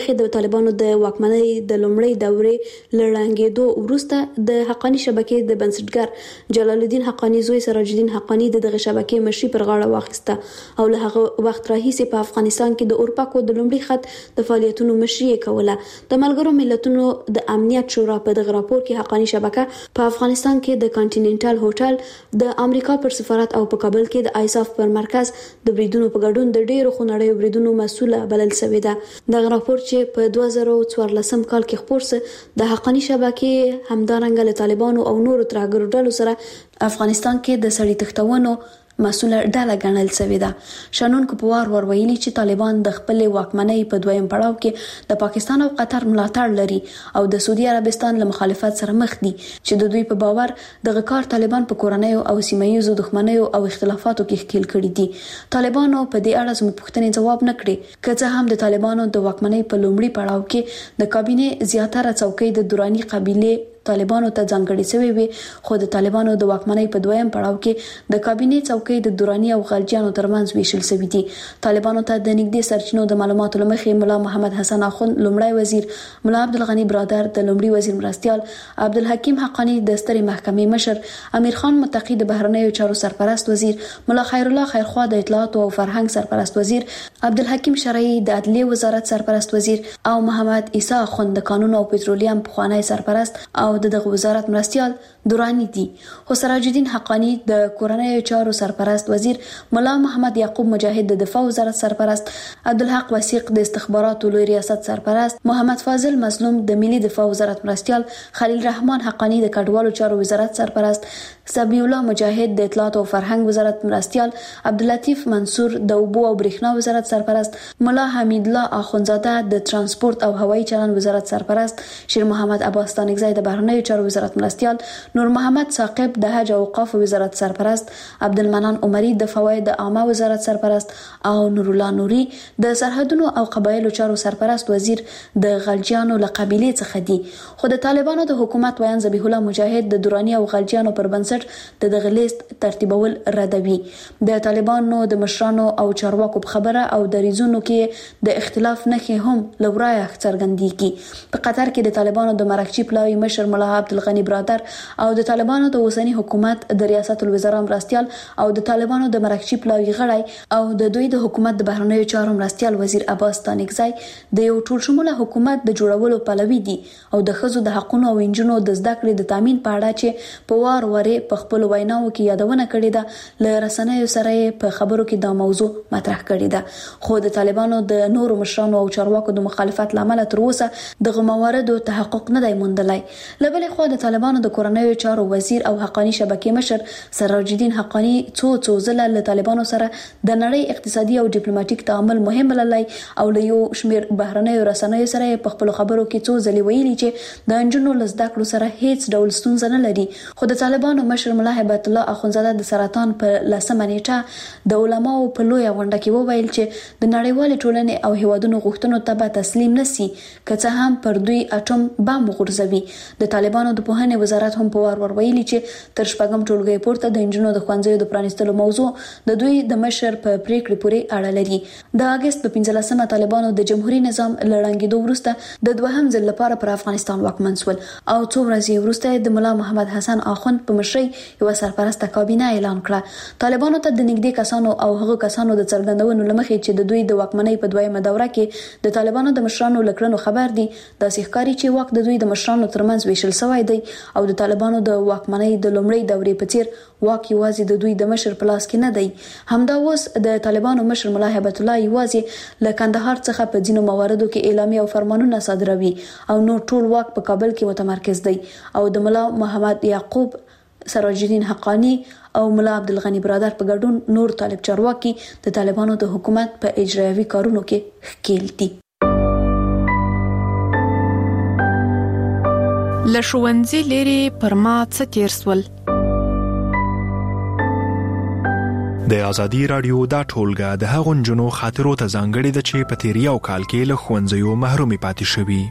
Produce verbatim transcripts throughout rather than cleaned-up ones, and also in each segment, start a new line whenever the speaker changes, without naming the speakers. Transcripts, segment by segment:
د طالبانو د واکمنۍ د لومړۍ دورې لړنګېدو وروسته د حقانی شبکې د بنسټګر جلال الدین حقانی زوی سراج الدین حقانی د دغه شبکې مشري پر غاړه واخیسته او له هغه وخت راهیسې په افغانستان کې د اورپاکو د لومړي خط د فعالیتونو مشري کوله. د ملګرو ملتونو د امنیت شورا په دغه راپور کې حقانی شبکه په افغانستان کې د کانټیننټل هوټل د امریکا پر سفارت او په کابل کې د آیساف پر مرکز د بریدونو په ګډون د ډیرو خونړیو بریدونو مسؤله بلل شوې ده. دغه راپور چې په دوه زره څوارلسم کال کې خپور شو د حقانی شبکې همدارنګه له طالبانو او نورو ترهګرو ډلو سره افغانستان کې د سړي تښتونو مسؤله ډله ګڼل شوې ده. شنونکو په وار ور ویلي چې طالبان د خپل واکمنۍ په دویم پړاو کې د پاکستان او قطر ملاتړ لري او د سعودي عربستان له مخالفت سره مخ دي چې د دوی په باور دغه کار طالبان په کورنیو او سیمه‌ییزو دښمنیو او اختلافاتو کې ښکیل کړي دي. طالبانو په دې اړه زموږ پوښتنې جواب نه کړي که څه هم د طالبانو د واکمنۍ په لومړي پړاو کې د کابینې زیاتره څوکۍ د درانی قبيله طالبانو ته ځانګړي شوی وي، خو د طالبانو د واکمنۍ په دویم پړاو کې د کابینې څوکۍ د درانی او غلجیانو ترمنځ ویشل شوی دي. طالبانو ته د نږدې سرچینو د معلوماتو لمخې ملا محمد حسن اخوند لومړی وزیر، ملا عبدالغنی برادر د لومړي وزیر مرستيال، عبدالحکیم حقانی د سترې محکمې مشر، امیر خان متقی د بهرنیو چارو سرپرست وزیر، ملا خیر الله خیرخوا د اطلاعات او فرهنګ سرپرست وزیر، عبدالحکیم شرعی د عدلیه وزارت سرپرست وزیر او محمد عیسی اخوند د قانون او پټرولیم پخوانی سرپرست او د دغه وزارت مرستيال درانی دي. خو سراج الدین حقانی د کورنیو چارو سرپرست وزیر، ملا محمد یعقوب مجاهد د دفاع وزارت سرپرست، عبدالحق وثیق د استخباراتو لوی ریاست سرپرست، محمد فاضل مظلوم د ملي دفاع وزارت مرستيال، خلیل رحمان حقانی د کډوالو چارو وزارت سرپرست، سبی الله مجاهد د اطلاعات او فرهنګ وزارت مرستيال، عبداللطیف منصور د اوبو او برېښنا وزارت سرپرست، ملا حمید الله اخونزاده د ترانسپورت او هوایي چلند وزارت سرپرست، شیر محمد عباس تانکزی د بهرنیو چارو وزارت مرستيال، نور محمد ثاقب د حج او اوقاف وزارت سرپرست، عبدالمنان عمری د فواید عامه وزارت سرپرست او نور الله نوري د سرحدونو او قبایلو چارو سرپرست وزیر د غلجیانو له قبيله څخه دي. خو د طالبانو د حکومت ویان ذبیح الله مجاهد د درانی او غلجیانو پر بنسټ د دغه لیست ترتیبول ردوي. د طالبانو د مشرانو او چارواکو په خبره او د ریزونو کې د اختلاف نښې هم لورای څرګندېږي. په قطر کې د طالبانو د مرکچی پلاوی مشر ملا عبدالغنی برادر او د طالبانو د اوسنی حکومت د ریاست الوزرا مرستيال او د طالبانو د مرکچی پلاوی غړی او د دوی د حکومت د بهرنیو چارو مرستيال وزیر عباس تانکزی د یو ټول شموله حکومت د جوړولو پلوي دي او د ښځو د حقونو او انجونو د زده کړې د تامین په اړه چې په وار واره په خپل ویناو کې یادونه کړې ده له رسنیو سره په خبرو کې دا موضوع مطرح کړې ده. خو د طالبانو د نورو مشرانو او چارواکو د مخالفت لامل تر اوسه د موارد تحقق نه دی موندلای. لبلې خو د طالبانو د کورنیو چارو وزیر او حقانی شبکې مشر سراج الدین حقانی څو څو ځله له طالبانو سره د نړۍ اقتصادي او ډیپلوماټیک تعامل مهم بللی او له یو شمیر بهرنیو رسنیو سره په خپل خبرو کې څو ځلې ویلي چې د انجونو لزده کړو سره هیڅ ډول ستونزه نه لري. خو د طالبانو مشر ملا هبت الله اخونزاده د سرطان په لسمه نیټه د علماو په لوی غونډه کې وویل چې د نړیوال ټولنې او هیوادونو غوښتنو ته به تسلیم نشي که څه هم پر دوی اټوم بم غورځوي. د طالبانو د پوهنې وزارت هم په وار ور ویلي چې تر شپږم ټولګي پورته د انجونو د ښوونځیو د پرانیستلو موضوع د دوی د مشر په پریکړې پورې اړه لري. د اگست په پنځلسمه طالبانو د جمهوریت نظام لړنګېدو وروسته د دوهم ځل لپاره پر افغانستان واکمن شول او څو ورځې وروسته د ملا محمد حسن اخوند په مشرۍ یو سرپرسته کابینه اعلان کړه. طالبانو ته د نږدې کسانو او هغو کسانو د څرګندونو لمخې چې د دوی د واکمنۍ په دویمه دوره کې د طالبانو د مشرانو لکړنو خبر دي داسې ښکاري چې واک د دوی د مشرانو ترمنځ ویشل شوی دی او د طالبانو د واکمنۍ د لومړۍ دورې په څیر واک یوازې د دوی د مشر په لاس کې نه دی. همدا اوس د طالبانو مشر ملا هبت الله یوازې له کندهار څخه په ځینو مواردو کې اعلامیه او فرمانونه صادروي او نو ټول واک په کابل کې متمرکز دی او د ملا محمد یعقوب، سراج الدین حقانی او ملا عبدالغنی برادر په ګډون نور طالب چارواکي د طالبانو د حکومت په اجرایوي کارونو کې ښکیل دي.
لښوونځي لري پر ما څه تیر سول.
د ازادي رادیو دا ټولګه د هغو نجونو خاطرو ته ځانګړې ده چې په تیر یو کال کې له ښوونځیو محرومې پاتې شوي.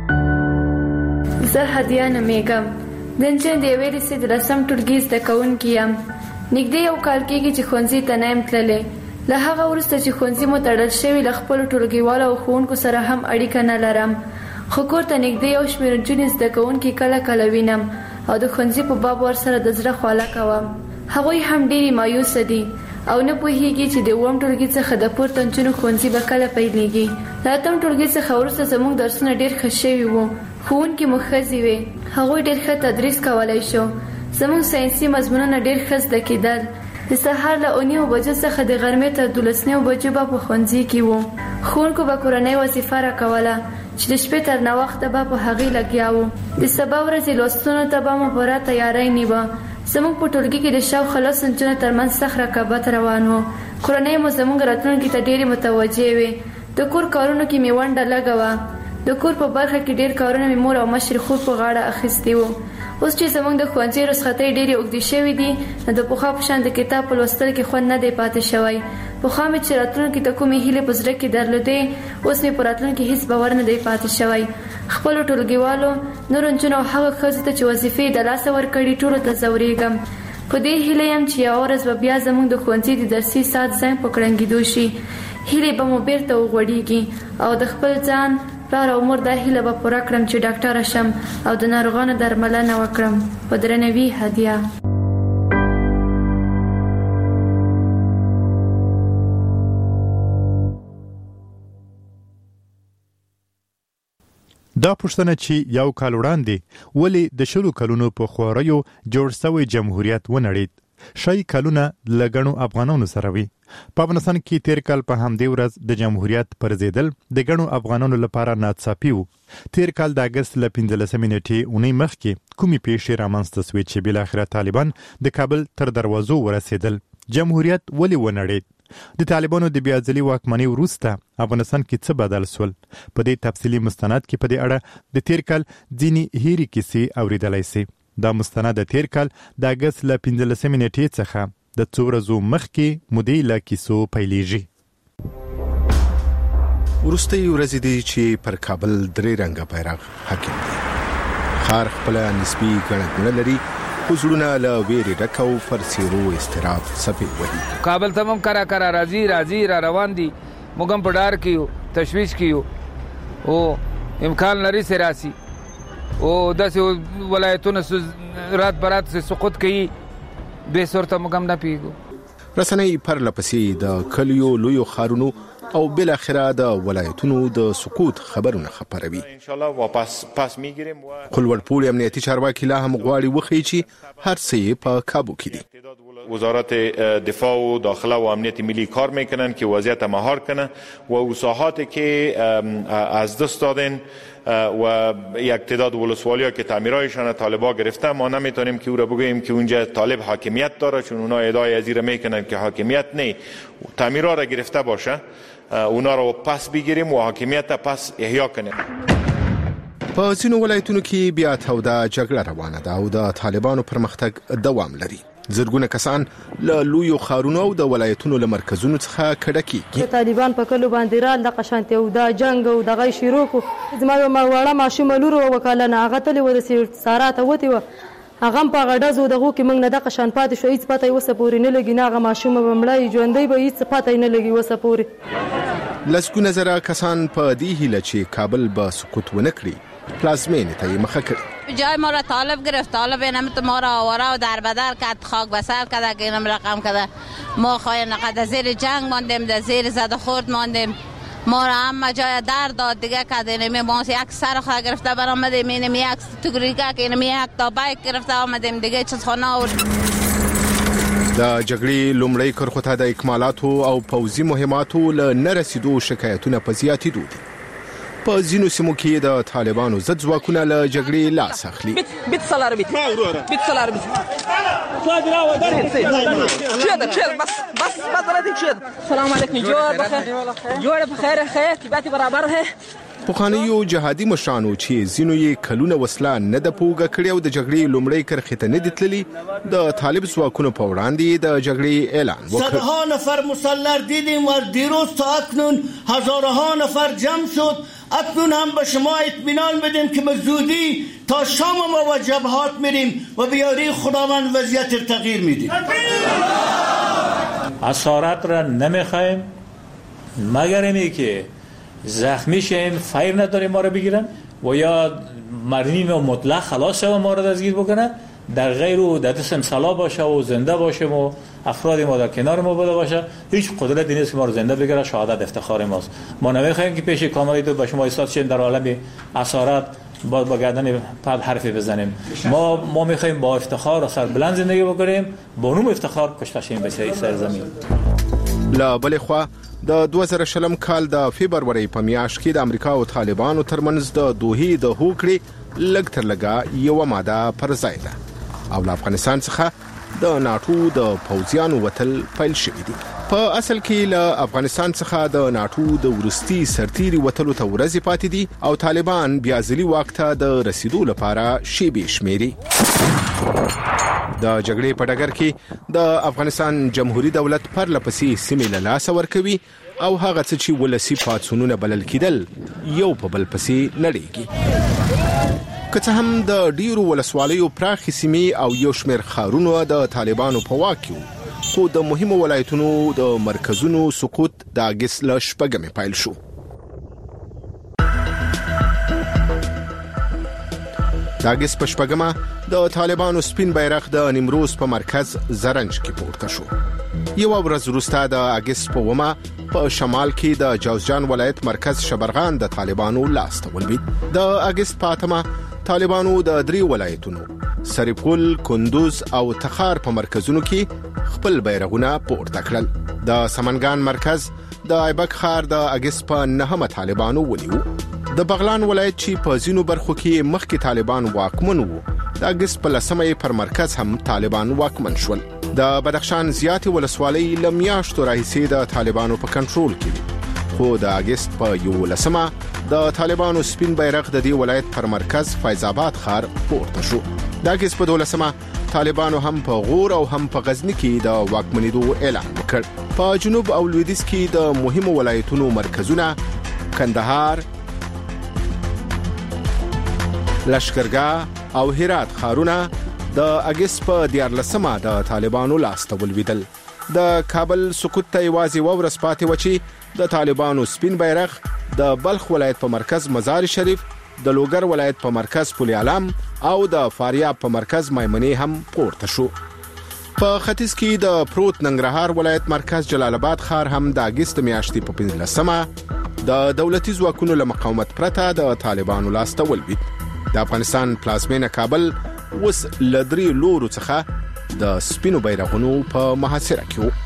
زه هدیه نومیږم. د نجونې د یوې لیسې د لسم ټولګي زده کوونکې یم. نږدې یو کال کېږي چې ښوونځي ته نه یم تللی. له هغه وروسته چې ښوونځي مو تړل شوي له خپلو ټولګیوالو او ښوونکو سره هم اړیکه نه لرم، خو کور ته نږدې یو شمېر نجونې زده کوونکي کله کله وینم او د ښوونځي په باب ورسره د زړه خواله کوم. هغوی هم ډېرې مایوسه دي او نه پوهیږي چې د اووم ټولګي څخه د پورته نجونو ښوونځي به کله پیلېږي. له اتم ټولګي څخه وروسته زموږ درسونه ډېر ښه شوي وو، ښوونکي مو ښځې وې، هغوی ډېر ښه تدریس کولی شو. زموږ ساینسي مضمونونه ډېر ښه زده کېدل. د سهار له اوه نیمو بجو څخه د غرمې تر دولس نیمو بجو به په ښوونځي کې وو. ښوونکو به کورنۍ وظیفه راکوله چې د شپې تر ناوخته به په هغې لګیا وو. د سبا ورځې لوستونو ته به مو پوره تیاری نیوه. زموږ په ټولګي کې د شاوخوا لسو نجونو ترمنځ سخت رقابت روان و. کورنۍ مو زموږ راتلونکي ته ډېرې متوجه وې. د کور کارونو کې مې ونډه لږه وه. د کور په برخه کې ډېر کارونه مې مور او مشر خور په غاړه اخیستي وو. اوس چې زموږ د ښوونځي رخصتۍ ډېرې اوږدې شوې دي، نو د پخوا په شان د کتاب په لوستل کې خوند نه دی پاتې شوی. پخوا مې چې راتلونکي ته کومې هیلې په زړه کې درلودې، اوس مې په راتلونکي هیڅ باور نه دی پاتې شوی. خپلو ټولګیوالو، نورو نجونو او هغه ښځو ته چې وظیفې د لاسه ورکړي ټولو ته ځورېږم. په دې هیله یم چې یوه ورځ به بیا زموږ د ښوونځي د درسي ساعت زنګ په کړنګېدو شي. هیلې به مو بیرته وغوړېږي او د خپل ځان، پلار او مور دا هیله به پوره کړم چې ډاکټره شم او د ناروغانو درملنه وکړم. په درناوي، هدیه.
دا پوښتنه چې یو کال وړاندې ولې د شلو کلونو په خواریو جوړ شوی جمهوریت ونړید، شای کلونه له ګڼو افغانانو سره وي. په افغانستان کې تیر کال په همدې ورځ د جمهوریت پرځېدل د ګڼو افغانانو لپاره ناڅاپي و. تیر کال د اګست له پنځلسمې نیټې اونۍ مخکې کومې پیښې رامنځته سوې چې بالاخره طالبان د کابل تر دروازو ورسېدل؟ جمهوریت ولې ونړید؟ د طالبانو د بیا ځلي واکمنۍ وروسته افغانستان کې څه بدل سول؟ په دې تفصیلي مستند کې په دې اړه د تیر کال ځینې هېرې کیسې اورېدلی سي. دا مستند د تیر کال د اګست له پنځلسمې نیټې څخه د څو ورځو مخکې مودې له کیسو پیلېږي.
وروستۍ ورځې دي چې پر کابل درې رنګه بیرغ حاکم دی. ښار خپله نسبي ګڼه ګوڼه لري، خو زړونه له ویرې ډک او پر څېرو اضطراب څپې وهي.
کابل ته هم کرا کرا راځي راځي را روان دي. موږ هم په ډار کې یو، تشویش کې یو، او امکان لري چې راسي او داسې ولایتونه رات برات سقوط کوي. بې صورته موږ هم نه پوهېږو.
رسنۍ پرله پسې د کلیو لویو ښارونو او بالاخره د ولایتونو د سقوط خبرونه خپروي. خو لوړپوړي امنیتي چارواکي لا هم غواړي وښیي چې هر څه یې په کابو کې دي.
وزارت دفاع و داخله و امنیت ملی کار میکنن که وضعیت مهار کنه و ساحاتی که از دست دادن و یک تعداد ولسوالی ها که تعمیرایشان طالبا گرفته، ما نمیتونیم که او را بگوییم که اونجا طالب حاکمیت داره، چون اونا ادعای از این میکنن که حاکمیت نه، تعمیرها را گرفته باشه، اونا را پس بگیریم و حاکمیت پس احیا کنیم.
په ځینو ولایتونو کې بیا توده جګړه روانه ده او د طالبانو پرمختګ دوام لري. زرګونه کسان له لویو ښارونو او د ولایتونو له مرکزونو څخه کډه کېږي.
طالبان په کلو باندې رال دغه شانتي او دا جنګ او دغه شروع کو. زما یو وړه ماشومه لور وکالنه هغه تلې و د سارا ته وتی و، هغه په غډزو دغه کې موږ نه دغه شان پاتې شو، هیڅ پته یې وسه پورې نه لګي. نه هغه ماشومه به مړی ژوندی به هیڅ پته یې نه لګي وسه پورې.
لسګونه زره کسان په دې هیله چې کابل به سقوط ونه کړي پلازمینې ته یې مخه کړي.
جای ما را طالب گرفت، طالب اینم ما را آواره و در بدر کرد، خاک بسر کرده که اینم رقم کرده. ما خواهی نقد زیر جنگ ماندیم، در زیر زد خورد ماندیم. ما را هم جای در داد دیگه کرد. اینمی ما یک سر خواه گرفته برامدیم، اینمی یک تگریگه که اینمی یک تا بایک گرفته آمدیم دیگه چیز خانه آورد.
د جګړې لومړی کرښو ته د اکمالاتو او پوځي مهماتو له نه رسیدو شکایتونه په زیاتېدو دي. په ځینو سیمو کې د طالبانو ضد ځواکونه له جګړې لاس اخلي.
بیت سالار بیت بیت سالار بیت چیه ده چیه بس بس بس ردی چیه. سلام علیکم. جوړ بخیر جوړ بخیر خیر کیباتی برابر ہے.
پخوانیو جهادي مشرانو چې ځینو یې کلونه وسله نه ده پوګه کړې او د جګړې لومړی کرښې ته نه دي تللي، د طالب ځواکونو په وړاندې د جګړې اعلان وکړ.
صدها نفر مسلح دیدیم و دیروز تا اکنون هزارها نفر جمع شد. اکنون هم به شما اطمینان بدیم که به زودی تا شام ما و جبهات میریم و بیاری خداوند وضعیت تغییر میدیم.
اسارت را نمیخوایم مگر اینی که زخمی شیم فیر نداریم ما را بگیرن و یا مرمیم و مطلق خلاص و ما را دستگیر بکنن، در غیر و در دست امسالا باشه و زنده باشیم و افراد ما در کنار ما بوده باشه، هیچ قدرتی نیست که ما رو زنده بگیره. شهادت افتخار ماست. ما نمیخوایم که پیش کامرای تو به شما ایستاد شیم در عالم اسارت با با گردن پد حرفی بزنیم. ما ما میخوایم با افتخار و سر بلند زندگی بکنیم، با نوم افتخار کشته شیم به سر زمین.
لا بل خو د دوه زره شلم کال د فبرवरी په میاشت کې د امریکا او طالبانو ترمنځ د دوحې د هوکړې لږ تر لږه یو ماده پر ځای ده او له افغانستان څخه د ناتو د پوځیانو وتل پیل شوی دی. په اصل کې له افغانستان څخه د ناتو د ورستي سرتيري وتلو ته ورځې پاتې دي او طالبان بیا ځلي وخت ته د رسیدو لپاره شیبې شمیري. د جګړې په ډګر کې د افغانستان جمهوریت دولت پر لپسې سیمې له لاسه ورکوي او هغه څه چې ولسی پاتسونونه بلل کېدل یو په بل پسې نړیږي. که څه هم د ډیرو ولسوالیو پراخې سیمې او یو شمېر ښارونو د طالبانو په واک کې خو د مهمو ولایتونو د مرکزونو سقوط د اګست له شپږمې پیل شو. د اګست په شپږمه د طالبانو سپین بیرغ د نیمروز په مرکز زرنج کې پورته شو. یو ورځ وروسته د اګست په اومه په شمال کې د جوزجان ولایت مرکز شبرغان د طالبانو لاس ته ولوېد. د اګست په اتمه طالبانو د درې ولایتونو سرپل، کندوز او تخار په مرکزونو کې خپل بیرغونه پورته کړل. د سمنګان مرکز د ایبک ښار د اګست په نهمه طالبانو ونیو. د بغلان ولایت چې په ځینو برخو کې مخکې طالبان واکمن وو د اګست په لسمه پر مرکز هم طالبان واکمن شول. د بدخشان زیاتې ولسوالۍ له میاشتو راهیسې د طالبانو په کنټرول کې وي خو د اګست په یولسمه د طالبانو سپین بیرغ د دې ولایت پر مرکز فیض آباد ښار پورته شو. د اګست په دولسمه طالبانو هم په غور او هم په غزنی کې د واکمنېدو اعلان وکړ. په جنوب او لویدیځ کې د مهمو ولایتونو مرکزونه کندهار، لشکرګاه او هرات ښارونه د اګست په دیارلسمه د طالبانو لاس ته ولوېدل. د کابل سقوط ته یوازې یوه ورځ پاتې وه چې د طالبانو سپین بیرغ د بلخ ولایت په مرکز مزار شریف، د لوګر ولایت په مرکز پل علم او د فاریاب په مرکز میمنې هم پورته شو. په ختیځ کې د پروت ننګرهار ولایت مرکز جلال آباد ښار هم د اګست میاشتې په پنځلسمه د دولتي ځواکونو له مقاومت پرته د طالبانو لاس ته ولوېد. د افغانستان پلازمینه کابل اوس له درې لورو څخه د سپینو بیرغونو په محاصره کې و.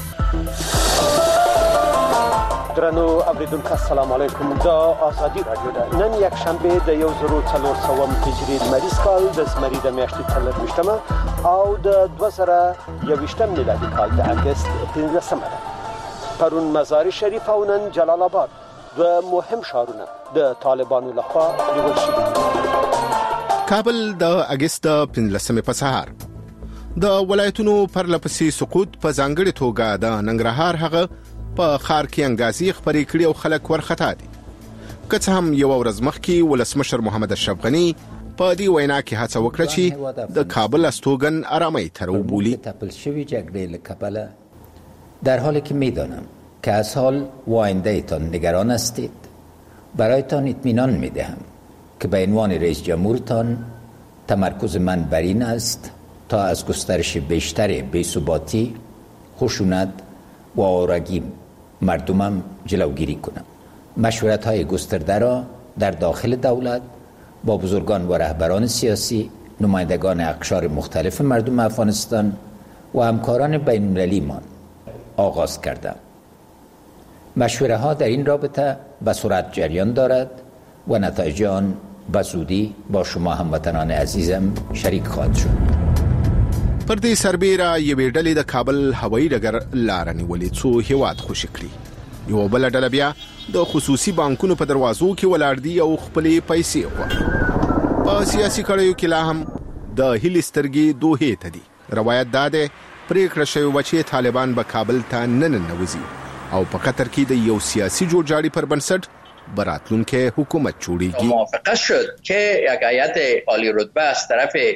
درنو اوریدونکو السلام علیکم. د آزادی رادیو ده. نن یک شنبه د یو زرو څلور سوم هجري لمریز کال د زمري د میاشتې څلرویشتمه او د دوه زره یوویشتم میلادي کال د اګست پنځلسمه ده. پرون مزار شریف او نن جلال آباد دوه مهم ښارونه د طالبانو لخوا نیول شوي.
کابل د اګست پنځلسمې په سهار د ولایتونو پرلپسې سقوط په ځانګړې توګه د ننګرهار هغه په ښار کې انګازې خپرې کړي او خلک ورخطا دي. که څه هم یوه ورځ مخکې ولسمشر محمد اشرف غني په دې وینا کې هڅه وکړه چې د کابل استوګن آرامۍ ته راوبولي.
تپل شوی جګړې له کبله در حالی که میدانم که از حال و آینده‌تان نگران هستید، برایتان اطمینان میدهم که به عنوان رئیس جمهورتان تمرکز من بر این است تا از گسترش بیشتر بی‌ثباتی، خشونت و آوارگی مردمم جلوگیری کنم. مشورت‌های گسترده را در داخل دولت با بزرگان و رهبران سیاسی، نمایندگان اقشار مختلف مردم افغانستان و همکاران بین‌المللی‌مان آغاز کردم. مشوره ها در این رابطه به سرعت جریان دارد و نتایج آن به زودی با شما هموطنان عزیزم شریک خواهد شد.
پر دې سربېره یوې ډلې د کابل هوایي ډګر لاره نیولې څو هیواد خوشي کړي. یوه بله ډله بیا د خصوصي بانکونو په دروازو کې ولاړ دي او خپلې پیسې غواړي. په سیاسي کړیو کې لا هم د هیلې سترګې دوحې ته دي. روایت دا دی پرېکړه شوې وه چې طالبان به کابل ته نه ننوځي او په قطر کې د یو سیاسي جوړجاړي پر بنسټ به راتلونکی حکومت جوړیږي.
موافقه شد که یک هیئت عالی رتبه از طرف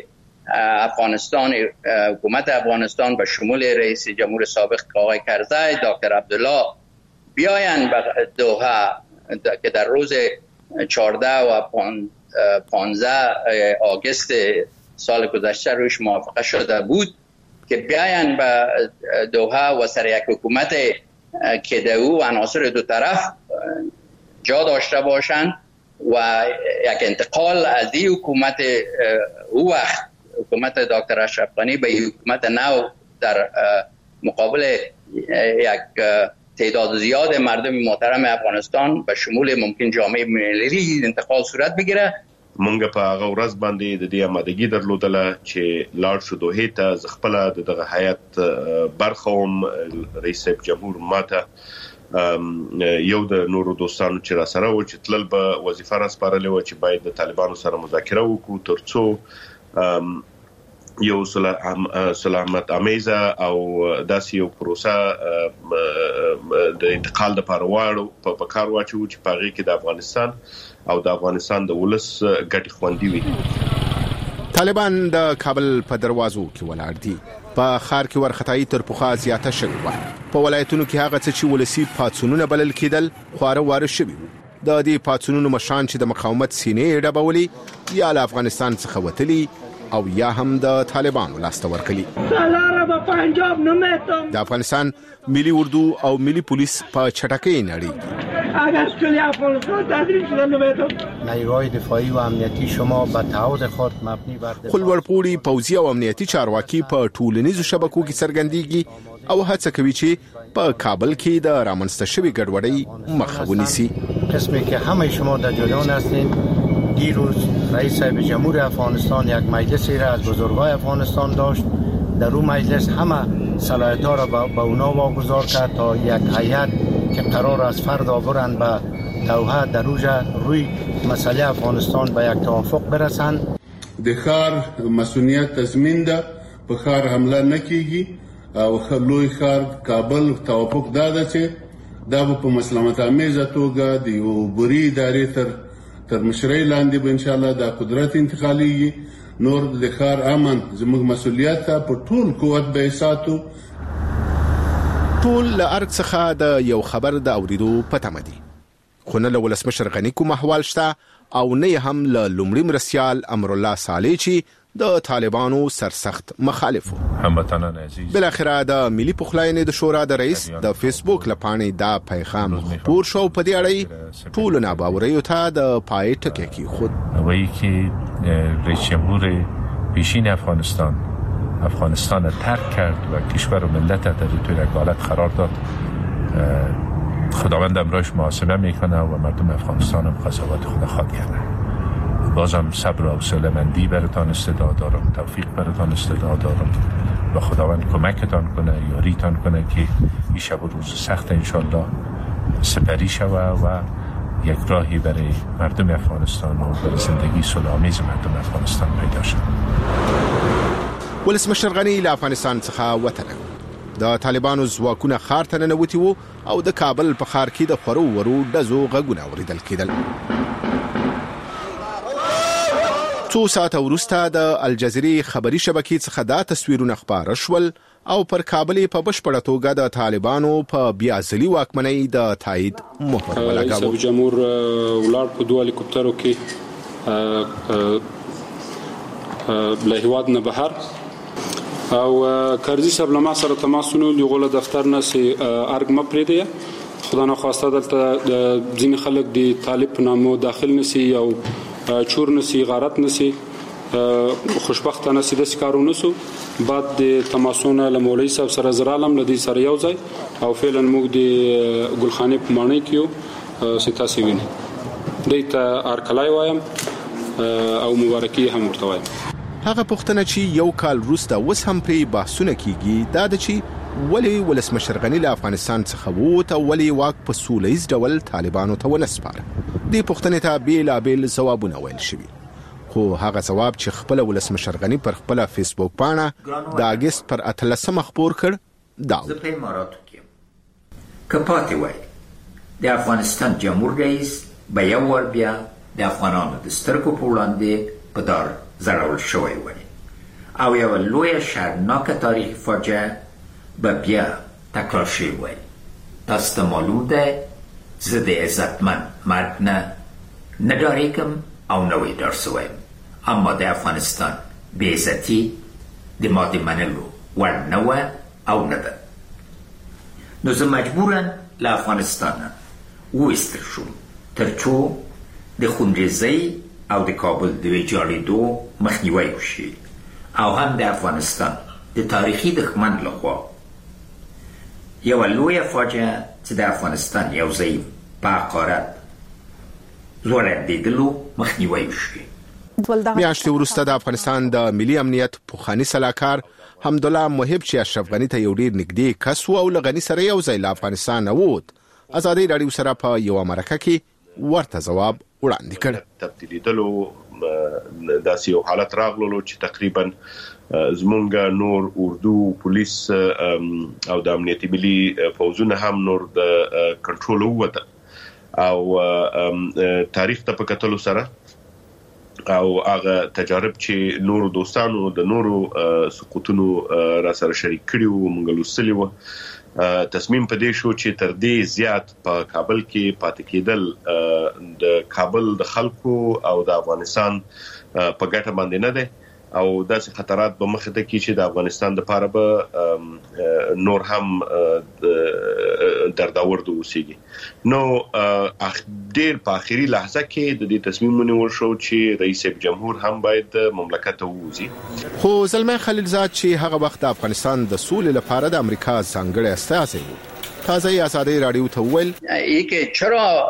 افغانستان حکومت افغانستان به شمول رئیس جمهور سابق آقای کرزی، دکتر عبدالله بیاین به دوحه که در روز چهارده و پانزده آگوست سال گذشته روش موافقه شده بود که بیاین به دوحه و سر یک حکومت که در او عناصر دو طرف جا داشته باشند و یک انتقال از این حکومت او وقت حکومت دکتر اشرف غنی به حکومت نو در مقابل یک تعداد زیاد مردم محترم افغانستان به شمول ممکن جامعه ملی انتقال صورت بگیره.
مونږ په هغه ورځ باندې د دې آمادګي درلودله چې لاړ شو دوحې ته. زه خپله د دغه هیات برخه وم. رئیس صاحب جمهور ماته یو د نورو دوستانو چې را سره و چې تلل به وظیفه راسپارلې وه چې باید د طالبانو سره مذاکره وکړو تر څو یو سلامت امیزه او داسې یو پروسه د انتقال لپاره واړو په کار واچو چې په هغې کې د افغانستان او د افغانستان د ولس ګټې خوندي وي.
طالبان د کابل په دروازو کې ولاړ دي. په ښار کې وارخطایي تر پخوا زیاته شوې وه. په ولایتونو کې هغه څه چې ولسي پاڅونونه بلل کېدل خواره واره شوي وو. د دې پاڅونونو مشران چې د مقاومت سینې یې ډبولې یا له افغانستان څخه وتلي او یا هم د طالبانو لاسته ورغلي. د افغانستان ملي اردو او ملي پولیس په چټکۍ نړیږي.
نیروهای دفاعی و امنیتی شما به تعهد خود مبنی بر
خپلورپوړي پوځي او امنیتي چارواکي په ټولنیزو شبکو کې څرګندېږي او هڅه کوي چې په کابل کې د رامنځته شوې ګډوډۍ مخه ونیسي.
قسمی که همه شما در جریان هستین، دیروز رئیس صاحب جمهور افغانستان یک مجلسی را از بزرگای افغانستان داشت. در اون مجلس همه صلاحیت‌ها را به اونا واگذار کرد تا یک هیئت که قرار است فردا برند به دوحه در اوجه روی مسئله افغانستان به یک توافق برسند.
د ښار مسئولیت تضمین ده، په ښار حمله نه کیږي او لوی ښار کابل توافق داده چې دا به په مسلمت آمیزه توګه د یو بري ادارې تر تر مشرۍ لاندې به انشاءالله دا قدرت انتقالیږي. نور د ښار امن زموږ مسئولیت ته په ټول قوت به یې ساتو.
ټول له ارګ څخه د یو خبر د اورېدو په تمه دي، خو نه له ولسمشر غني کوم احوال شته او نه هم له لومړي مرستیال امرالله صالح چې د طالبانو سرسخت مخالف و.
هموطنان عزیز،
بالاخره د ملي پخلاینې د شورا د رئیس د فیسبوک له پاڼې دا پیغام خپور شو. په دې اړه ټولو ناباوریو ته د پای ټکی کېښود.
وایي که رئیس جمهور پیشین افغانستان افغانستان را ترک کرد و کشور و ملت در توی یک حالت قرار داد. خداوند امرایش محاسبه میکنه و مردم افغانستان هم قضاوت خود خواهد کرده. بازم صبر و حوصله‌مندی براتان استعداد دارم، توفیق براتان استعداد دارم و خداوند کمکتان کنه، یاریتان کنه که این شب و روز سخت انشالله سپری شوه و یک راهی برای مردم افغانستان و برای زندگی صلح‌آمیز مردم افغانستان پیدا شد.
ولسمشر غني له افغانستان څخه وتله. د طالبانو ځواکونه ښار ته ننوتي وو او د کابل په ښار کې د خورو ورو ډزو غږونه اورېدل کېدل. څو ساعته وروسته د الجزیرې خبري شبکې څخه دا تصویرونه خپاره شول او پر کابل په بشپړه توګه د طالبانو په بیا ځلي واکمنۍ د تایید مهر ولګاوه.
رئیس جمهور ولاړ په دوه هلیکوپټرو کې له هیواد نه بهر او کرزي صاحب له ما سره تماس ونیول. غوله دفتر نه سي ارګ مه پرېږدئ، خدا نخواسته دلته ځینې خلک د طالب په نامو داخل نسي او چور نسي، غارت نسي. خوشبختانه سي داسې کار ونه سو. بعد د تماسونه له مولوي صاحب سره زه رالم، له دوی سره یو ځای او فعلا موږ د ګلخانې په ماڼۍ کې یو چې تاسې وینئ. دوی ته هرکلی وایم او مبارکي هم ورته وایم.
هغه پوښتنه چې یو کال وروسته اوس هم پرې بحثونه کیږي دا ده چې ولې ولسمشر غني له افغانستان څخه ووت او ولې واک په سوله ییز ډول طالبانو ته ونه سپاره. دې پوښتنې ته بېلابېل ځوابونه ویل شوي، خو هغه ځواب چې خپله ولسمشر غني پر خپله فیسبوک پاڼه د اګست پر اتلسمه خپور کړ دا
زه په اماراتو کې یم. که پاتې وای د افغانستان جمهور رئیس به یو وار بیا د افغانانو د سترګو په وړاندې په دار ځړول شوی وای او یو لویه شرمناکه تاریخ فاجعه به بیا تکرار شوی وی. تاسو ته معلوم ده زه د عزتمند مرګ نه نه ډارېږم او نه وی ډار سوی، اما د افغانستان بې عزتي د ما د منلو وړ نه وه او نه ده. نو زه مجبورم له افغانستانه وایستل شوم تر څو د خونریزۍ او د کابل د ویجاړېدو مخنیوی وشي او هم د افغانستان د تاریخي دښمن لخوا یوه لویه فاجعه چې د افغانستان یو ځای په حقارت زوړندېدلو مخنیوی وشي.
میاشتې وروسته د افغانستان د ملي امنیت پخواني سلاکار حمدالله محب چې اشرف غني ته یو ډېر نږدې کس و او له غني سره یو ځای له افغانستان ووت، ازادي راډیو سره په یوه مرکه کې ورته ځواب وړاندې کړ.
تبدیلیدلو داسې یو حالت راغلو چې تقریبا زمونږ نور اردو پولیس او د امنیتي ملي فوزونه هم نور د کنټرول ووته او تاریخ ته په کتلو سره او هغه تجارب چې نورو دوستانو د نورو سقوطونو را سره شریک کړي وو موږ لوستلي وو، تصمیم په دې شو چې تر دې زیات په کابل کې پاتې کېدل د کابل د خلکو او د افغانستان په ګټه باندې نه ده او داسې خطرات به مخې ته کړي چې د افغانستان دپاره به نور هم درداور اوسیږي. نو ډېر په آخري لحظه کې د دې تصمیم ونیول شو چې رئیس جمهور هم باید مملکت ته ووځي.
خو زلمی خلیلزاد چې هغه وخت د افغانستان د سولې لپاره د امریکا ځانګړی استازی و، تازه ازادي راډیو ته وویل
ای که چرا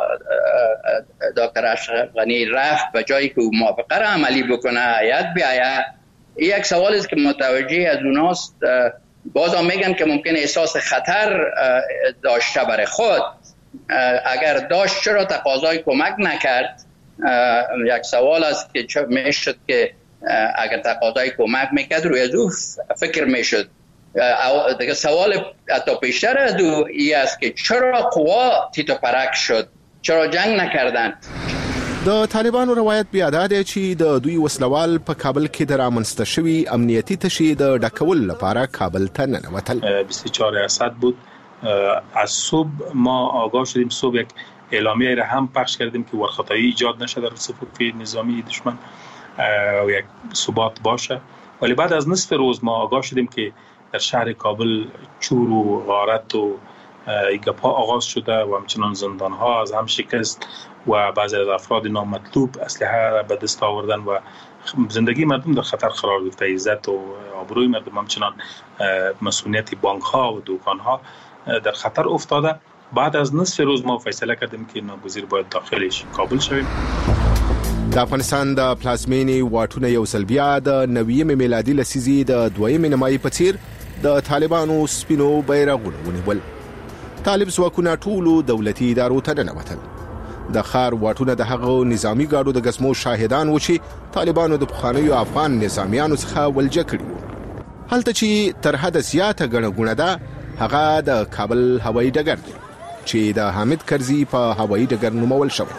دکتر اشرف غنی رفت به جایی که موافقه را عملی بکنه یاد بیاید، یک سوال است که متوجه از اوناست. بازم میگم که ممکن احساس خطر داشته برای خود، اگر داشت چرا تقاضای کمک نکرد؟ یک سوال است که میشد که اگر تقاضای کمک میکرد روی از او فکر میشد. دیگه سوال حتی پیشتر از او ای است که چرا قوا تیت و پرک شد، چرا جنگ نکردن؟
د طالبانو روایت بیا دا دی چې د دوی وسلوال په کابل کې د رامنځته شوي امنیتي تشې د ډکولو لپاره کابل ته ننوتل.
بیست و چهار اسد بود. از صبح ما آگاه شدیم، صبح یک اعلامیه را هم پخش کردیم که ورخطایی ایجاد نشه در صفوف نظامی دشمن و یک ثبات باشه، ولی بعد از نصف روز ما آگاه شدیم که در شهر کابل چور و غارت و گپا آغاز شده و همچنان زندان ها از هم شکست و بعضی از افراد نامطلوب اسلحه را به دست آوردن و زندگی مردم در خطر قرار گرفته. عزت و آبروی مردم همچنان مسئولیت بانک ها و دکان ها در خطر افتاده. بعد از نصف روز ما فیصله کردیم که ناگزیر باید داخلش کابل شویم.
د افغانستان د پلازمینې واټونه یو ځل بیا د نویم میلادي لسیزې د دویمې نیمایي په څیر د طالبانو سپینو بیرغونه ونیول. طالب ځواکونه ټولو دولتي ادارو ته ننوتل. د ښار واټونه د هغو نظامي ګاډو د ګزمو شاهدان و چې طالبانو د پخوانیو افغان نظامیانو څخه ولجه کړي وو. هلته چې تر حده زیاته ګڼه ګوڼه ده هغه د کابل هوایي ډګر دی چې د حامد کرزي په هوایي ډګر نومول شوی.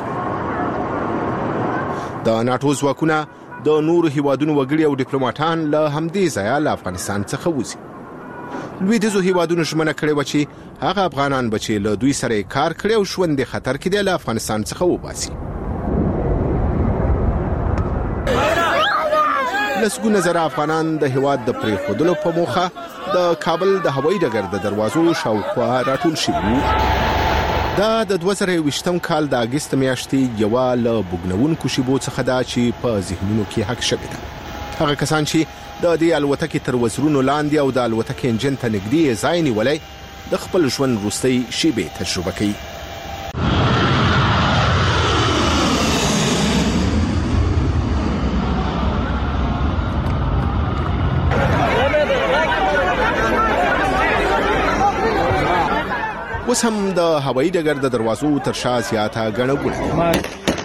د ناټو ځواکونه د نورو هیوادونو وګړي او ډیپلوماټان له همدې ځایه له افغانستان څخه وځي. لویدیځو هیوادونو ژمنه کړې وه چې هغه افغانان به چې له دوی سره کار کړی او ژوند یې خطر کې دی له افغانستان څخه وباسي. لسګونه زره افغانان د هیواد د پرېښودلو په موخه د کابل د هوایي ډګر د دروازو شاوخوا راټول شوي وو. دا د دوه زره یوویشتم کال د اګست میاشتې یوه له بوږنوونکو شیبو څخه ده چې په ذهنونو کې حک شوې ده. هغه کسان چې د دې الوتکې تر وزرونو لاندې او د الوتکې انجن ته نږدې ځای نیولی د خپل ژوند وروستۍ شیبې تجربه کوي. اوس هم د هوایي ډګر د دروازو تر شا زیاته ګڼه ګوڼه ده.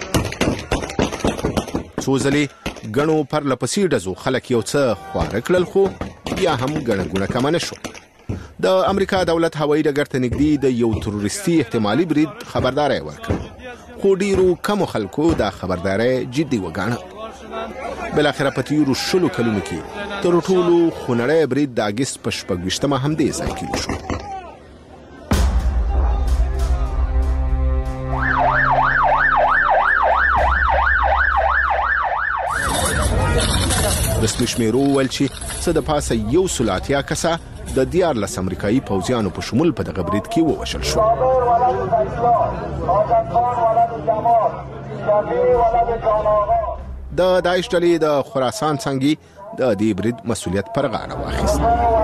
څو ځلې ګڼو پرله پسې ډزو خلک یو څه خواره کړل خو بیا هم ګڼه ګوڼه کمه نه شوه. د امریکا دولت هوایي ډګر ته نږدې د یو تروریستي احتمالي برید خبرداری ورکړ خو ډیرو کمو خلکو دا خبرداری جدي وګاڼه. بلاخره په تیرو شلو کلونو کې تر ټولو خونړی برید د اګست په شپږ ویشتمه همدې ځای کې وشو. رسمي شمیرو ویل چې څه د پاسه یو سل اتیا کسه د دیارلس امریکایي پوځیانو په شمول په دغه برید کې ووژل شول. د داعش ډلې د خراسان څنګه د دې برید مسؤلیت پر غاړه واخیست.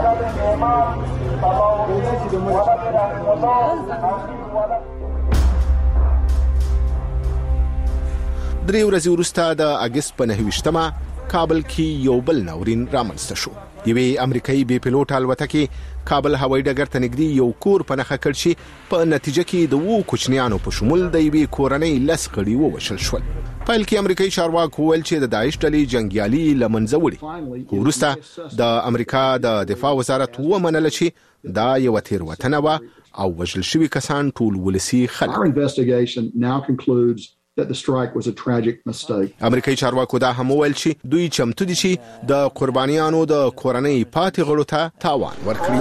درې ورځې وروسته د اګست په نهه ویشتمه کابل کې یو بل ناورین رامنځته شو. یوې امریکایي بې پیلوټ الوتکې کابل هوایي ډګر ته نږدې یو کور په نښه کړ چې په نتیجه کې د اوو کوچنیانو په شمول د یوې کورنۍ لس غړي ووژل شول. پیل کې امریکایي چارواکو وویل چې د داعش ډلې جنګیالي له منځه وړي. وروسته د امریکا د دفاع وزارت ومنله چې دا یوه تېروتنه وه او وژل شوي کسان ټول ولسي خلک.
that the strike was a tragic mistake.
امریکایي چارواکو دا هم ویل چې دوی چمتو دي چې د قربانیانو د کورنۍ پاتې غړو ته تاوان ورکړي.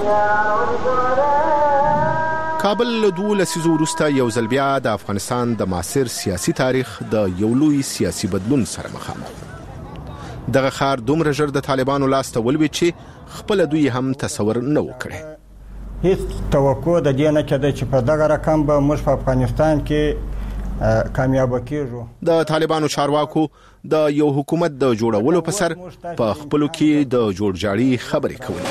کابل له دوه لسیزو وروسته یو ځل بیا د افغانستان د معاصر سیاسي تاریخ د یو لوی سیاسي بدلون سره مخامخ. دغه ښار دومره ژر د طالبانو لاس ته ولوېد چې خپله دوی هم تصور نه و کړی.
هیڅ توقع د دې نه کېده چې په دغه رقم به موږ په افغانستان کې کامیاب کیږو.
د طالبانو چارواکو د یو حکومت د جوړولو په سر په خپلو کې د جوړجاړي خبرې کولې.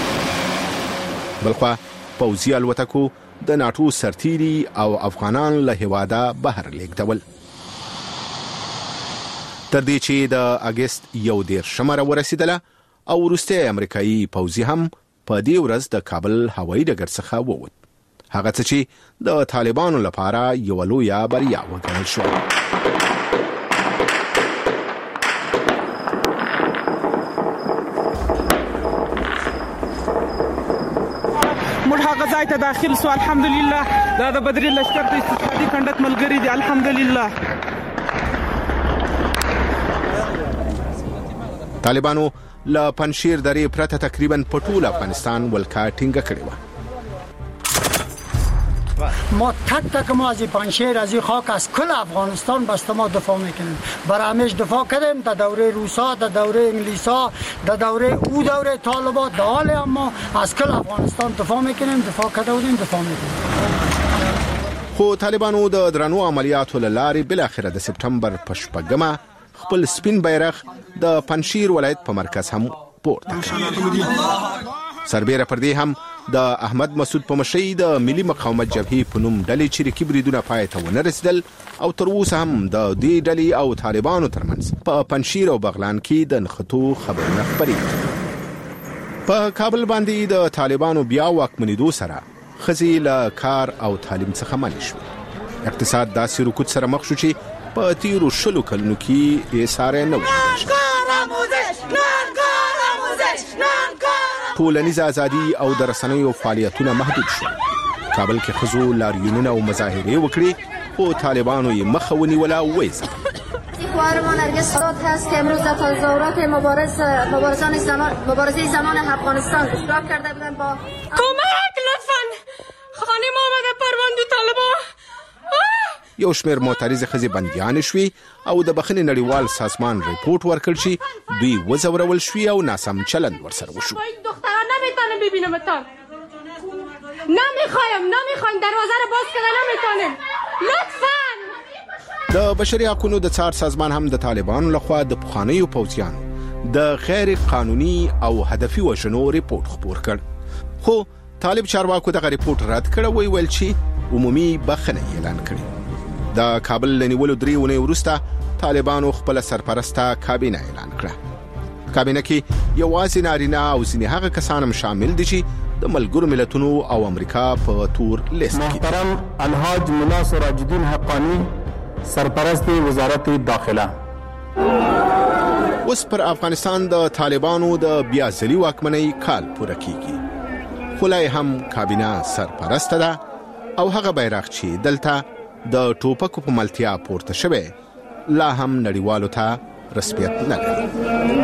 بلخوا پوځي الوتکو د ناټو سرتیري او افغانان له هیواده بهر لیږدول. تر دې چې د اګست یو دېرشمه راورسېدله او وروستی امریکایي پوځي هم په دې ورځ د کابل هوایي ډګر څخه ووت. هغه څه چې د طالبانو لپاره یو لویه بریا وګڼل شو.
موږ هغه ځای ته داخل سو. الحمدلله دا د بدري لشکر د استشهادي کنډک ملګري دي. الحمدلله
طالبانو له پنشیر درې پرته تقریبا په ټول افغانستان ولکه ټینګه کړې وه.
ما تک تک ما از این پنشیر از این خاک از کل افغانستان بسته ما دفاع میکنیم. برای همیش دفاع کردیم در دوره روسا، در دوره انگلیسا، در دوره او دوره طالبان. در حال اما از کل افغانستان دفاع میکنیم، دفاع کرده بودیم، دفاع میکنیم.
خو طالبانو د درنو عملیاتو له لارې بالاخره د سپټمبر په شپږمه خپل سپین بیرغ د پنشیر ولایت په مرکز هم پورته کړ. سربیره پر دې هم د احمد مسعود په مشرۍ د ملي مقاومت جبهې په نوم ډلې چریکي بریدونه پای ته ونه رسیدل او تر اوسه هم د دې ډلې او طالبانو ترمنځ په پنشیر او بغلان کې د نښتو خبرونه خپرېږي. په کابل باندې د طالبانو بیا واکمنېدو سره ښځې له کار او تعلیم څخه منع شوې. اقتصاد داسې رکود سره مخ شو چې په تیرو شلو کلونو کې یې ساری نه و. ټولنیز ازادي او د رسنیو فعالیتونه محدود شو. کابل کې ښځو لاریونونه او مظاهرې وکړې خو طالبانو یې مخه ونیوله او ویې ځپل.
خواهرمان نرگس فرات هست که امروز در تظاهرات مبارز مبارزان زمان مبارزه زمان افغانستان اشتراک کرده بودند. با
کمک لطفاً خانم آمده پروندو طالبان.
یو شمیر معترض ښځې بندیانې شوې او د بخښنې نړیوال سازمان ریپورت ورکړ چې دوی وځورول شوي او ناسم چلند ورسره وشو.
دختران نمیتونم ببینمتان. نمیخوایم نمیخوایم دروازه رو باز کنه نمیتونیم. لطفاً.
د بشري حقوقو د څار سازمان هم د طالبانو لخوا د پخوانیو پوځیانو د غیر قانوني او هدفي وژنو ریپورت خپور کړ. خو طالب چارواکو دغه ریپورت رد کړ او ویل چې عمومي بخښنه اعلان کړې. د کابل له نیولو درې اونۍ وروسته طالبانو خپله سرپرسته کابینه اعلان کړه. کابینه کې یوازې نارینه او ځینې هغه کسان هم شامل دي چې د ملګرو ملتونو او امریکا په تور لیست کې.
محترم الحاج ملا سراج الدین حقانی سرپرست وزارت داخله.
اوس پر افغانستان د طالبانو د بیا ځلي واکمنۍ کال پوره کیږي. خو لا هم کابینه سرپرسته ده او هغه بیرغ چې دلته د ټوپکو په ملتیا پورته شوی لا هم نړیوالو ته رسمیت نه لري.